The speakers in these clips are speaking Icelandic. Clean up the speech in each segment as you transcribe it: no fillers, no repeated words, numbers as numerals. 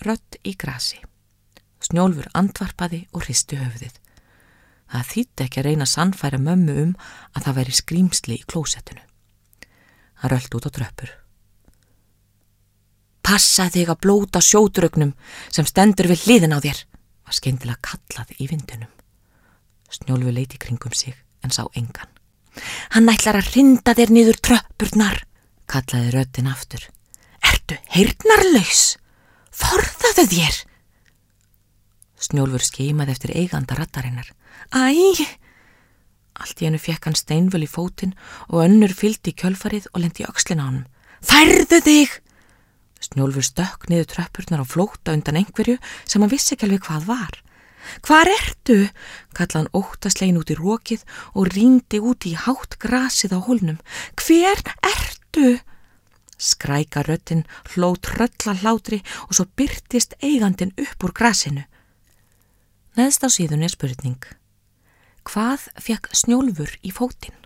rödd í grasi. Snjólfur andvarpaði og hristi höfuðið. Það þýddi ekki að reyna að sannfæra mömmu að það væri skrýmsli í klósettinu. Hann rölti út á tröppur. Passa þig að blóta sjódraugnum sem stendur við hliðin á þér, var skyndilega kallað í vindunum. Snjólfur leit í kringum sig en sá engan. Hann ætlar að hrinda þér niður tröppurnar, kallaði röddin aftur. Ertu heyrnarlaus? Forðaðu þér! Snjólfur skimaði eftir eiganda raddarinnar. Æ! Allt í einu fékk hann steinvöl í fótinn og önnur fylgdi í kjölfarið og lendi í öxlina á honum. Færðu þig! Snjólfur stökk niður tröppurnar á flótta undan einhverju sem hann vissi ekki alveg hvað var. Hvar ertu? Kallaði hann óttaslegin út í rokið og rýndi út í hátt grasið á hólnum. Hver ertu? Skræka röddin hló tröllahlátri og svo birtist eigandinn upp úr grasinu. Neðst á síðunni er spurning. Hvað fékk Snjólfur í fótinn?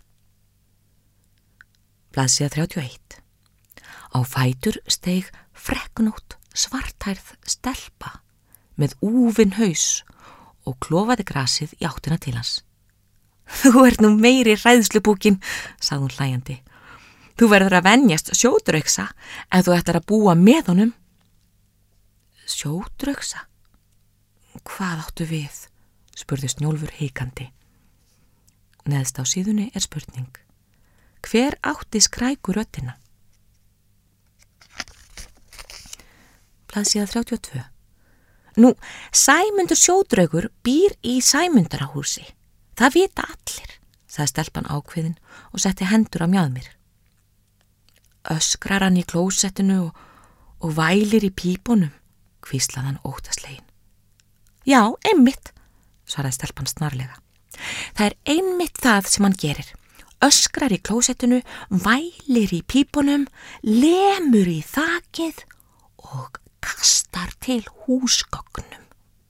Blaðsíða 31. Á fætur steig frekknótt svarthærð stelpa með úfinn haus og klofaði grasið í áttina til hans. Þú ert nú meiri hræðslubúkin, sagði hún hlæjandi. Þú verður að venjast sjódraugsa ef þú ætlar að búa með honum. Sjódraugsa? Hvað áttu við? Spurði Snjólfur hikandi. Neðst á síðunni er spurning. Hver átti skræku röddina? Blaðsíða 32. Nú, Sæmundur sjódraugur býr í Sæmundarahúsi. Það vita allir, sagði stelpan ákveðin og setti hendur á mjaðmir. Öskrar hann í klósettinu og vælir í pípunum, hvíslaði hann óttaslegin. Já, einmitt, svaraði stelpan snarlega. Það er einmitt það sem hann gerir. Öskrar í klósettinu, vælir í pípunum, lemur í þakið og kastar til húsgögnum.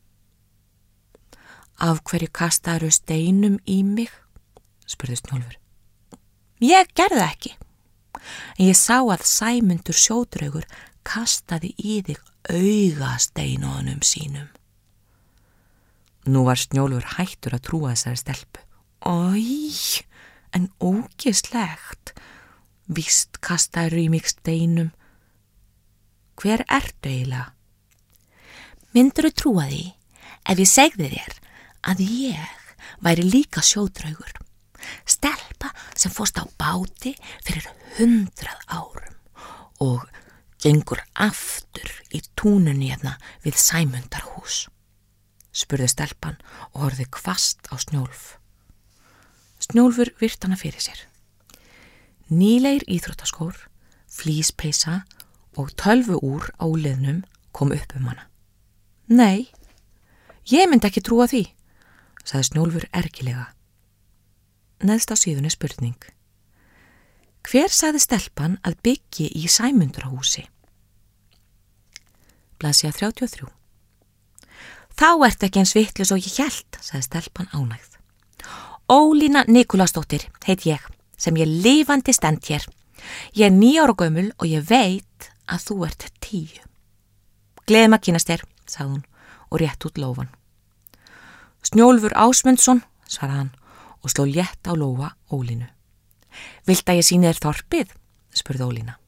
Af hverju kastaru steinum í mig? Spurði Snjólfur. Ég gerði það ekki. En ég sá að Sæmundur sjódraugur kastaði í þig augasteinunum sínum. Nú var Snjólfur hættur að trúa þessari stelpu. Æ, en ógeðslegt. Víst kastaru í mig steinum. Hver ertu eiginlega? Myndirðu trúa því ef ég segði þér að ég væri líka sjódraugur. Stelpa sem fórst á báti fyrir 100 árum og gengur aftur í túnunni hérna við Sæmundarhús. Spurði stelpan og horfði hvasst á Snjólf. Snjólfur virti hana fyrir sér. Nýlegir íþróttaskór, flíspeysa og tölvuúr á liðnum kom upp hana. Nei, ég myndi ekki trúa því, sagði Snjólfur ergilega. Neðst á síðunni spurning. Hver sagði stelpan að byggi í Sæmundarahúsi? Blaðsíða 33. Þá ert ekki eins vitlaus og ég hélt, sagði stelpan ánægð. Ólína Nikulásdóttir heit ég, sem ég lifandi stend hér. Ég er 9 ára gömul og ég veit að þú ert 10. Gleðum að kynast þér, sagði hún og rétt út lófan. Snjólfur Ásmundsson, svaraði hann og sló létt á lófa Ólínu. Vilt að ég sýni þér þorpið? Spurði Ólína.